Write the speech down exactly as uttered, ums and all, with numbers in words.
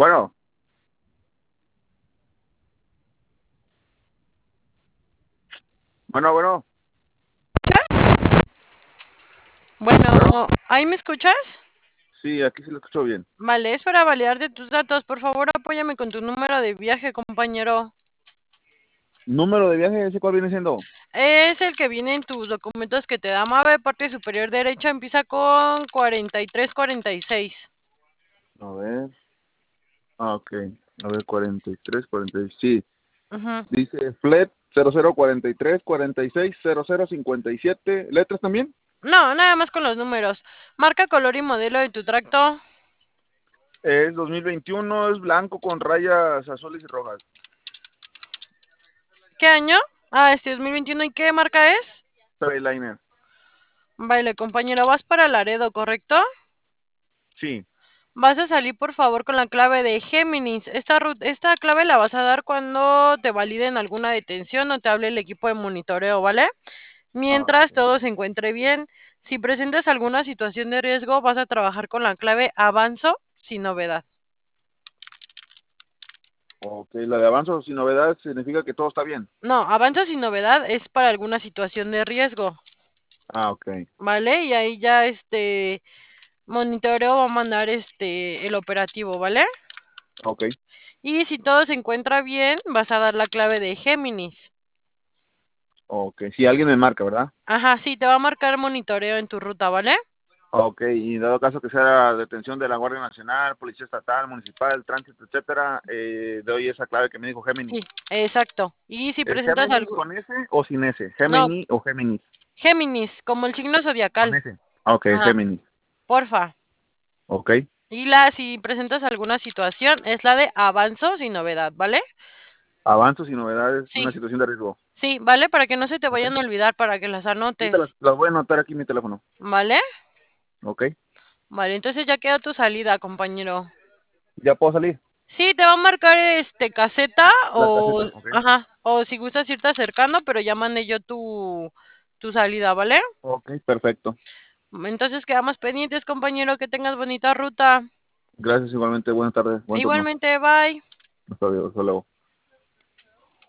Bueno, bueno, bueno, bueno. Bueno, ¿ahí me escuchas? Sí, aquí sí lo escucho bien. Vale, es para validarte tus datos. Por favor, apóyame con tu número de viaje, compañero. Número de viaje, ¿ese cuál viene siendo? Es el que viene en tus documentos que te da Mave, parte superior derecha, empieza con cuarenta y tres cuarenta y seis. A ver. Ah, ok. A ver, cuarenta y tres, cuarenta y seis. Sí. Ujú. Dice flet cero cero cuarenta y tres cuarenta y seis cero cero cincuenta y siete. ¿Letras también? No, nada más con los números. Marca, color y modelo de tu tracto. Es dos mil veintiuno, es blanco con rayas azules y rojas. ¿Qué año? Ah, este dos mil veintiuno. ¿Y qué marca es? Trailiner. Vale, compañero, vas para Laredo, ¿correcto? Sí. Vas a salir por favor con la clave de Géminis. Esta, ru- esta clave la vas a dar cuando te validen alguna detención o te hable el equipo de monitoreo, ¿vale? Ah, Mientras ok. todo se encuentre bien. Si presentas alguna situación de riesgo, vas a trabajar con la clave Avanzo sin novedad. Ok, la de avanzo sin novedad significa que todo está bien. No, Avanzo sin novedad es para alguna situación de riesgo, Ah, ok. ¿vale? Y ahí ya este monitoreo va a mandar este el operativo, ¿vale? Ok. Y si todo se encuentra bien, vas a dar la clave de Géminis. Ok. Si alguien me marca, ¿verdad? Ajá, sí, te va a marcar monitoreo en tu ruta, ¿vale? Ok, y dado caso que sea detención de la Guardia Nacional, Policía Estatal, Municipal, Tránsito, etcétera, eh, doy esa clave que me dijo Géminis. Sí, exacto. Y si ¿Es presentas Géminis algo, con S o sin S? no, ¿Géminis o Géminis? Géminis, como el signo Con zodiacal. S. Ok, Ajá, Géminis. porfa. Ok. Y la, si presentas alguna situación, es la de avanzo sin novedad, ¿vale? Avanzo sin novedades, Sí, una situación de riesgo. sí, ¿vale? Para que no se te Ok. vayan a olvidar, para que las Ahorita las, anotes, las voy a anotar aquí en mi teléfono. ¿vale? Ok. Vale, entonces ya queda tu salida, compañero. ¿Ya puedo salir? Sí, te va a marcar este caseta La o, caseta. Ok. ajá, o si gustas irte acercando, pero ya mandé yo tu, tu salida, ¿vale? Ok, perfecto. Entonces quedamos pendientes, compañero, que tengas bonita ruta. Gracias igualmente. Buenas tardes. Buen turno. Igualmente, bye. Hasta luego. Hasta luego.